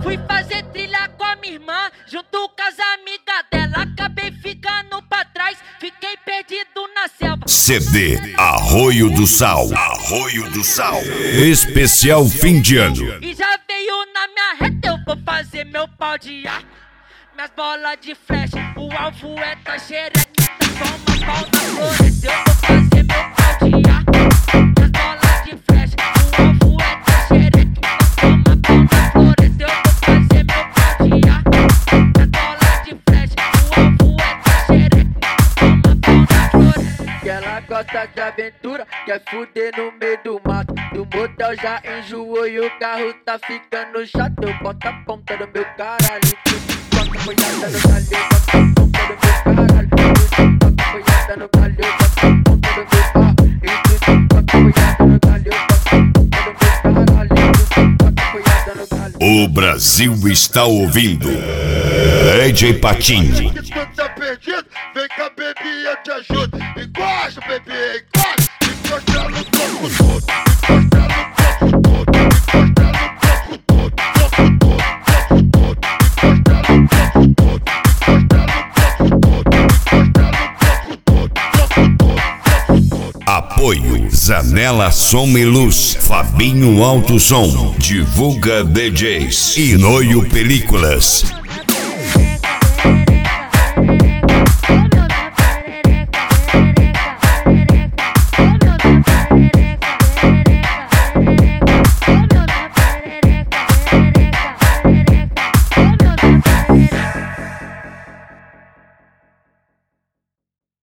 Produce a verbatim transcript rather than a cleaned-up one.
Fui fazer trilha com a minha irmã, junto com as amigas dela. Acabei ficando pra trás, fiquei perdido na selva. C D Arroio do Sal. Arroio do Sal. Especial fim de ano. E já veio na minha reta, eu vou fazer meu pau de ar. Minhas bolas de flecha, o alvo é tua xerequita. Toma pau na floresta, eu vou fazer meu pau de ar. Minhas bolas de flecha, o alvo é tua xerequita. Toma pau na floresta, eu vou fazer meu pau de ar. Minhas bolas de flecha, o alvo é tua xerequita. Toma pau na floresta. Que ela gosta de aventura, quer fuder no meio do mato. Do motel já enjoou e o carro tá ficando chato. Eu boto a ponta do meu caralho, toca apoiada no galho, bota a ponta do meu caralho. Toca apoiada no galho, bota a ponta do meu carro. Toca apoiada no galho, bota a ponta do meu caralho. Toca apoiada no galho. O Brasil está ouvindo D J Patinho. Que tu tá perdido, vem cá, baby, eu te ajudo. Encosta, baby, encosta. Encosta no corpo todo. Encosta no corpo todo. Encosta no corpo todo. Corpo todo, corpo todo. Encosta no corpo todo. Encosta no corpo todo. Encosta no corpo todo. Corpo todo, corpo todo. Apoio Zanela Som e Luz, Fabinho Alto Som, Divulga D Js e Noio Películas.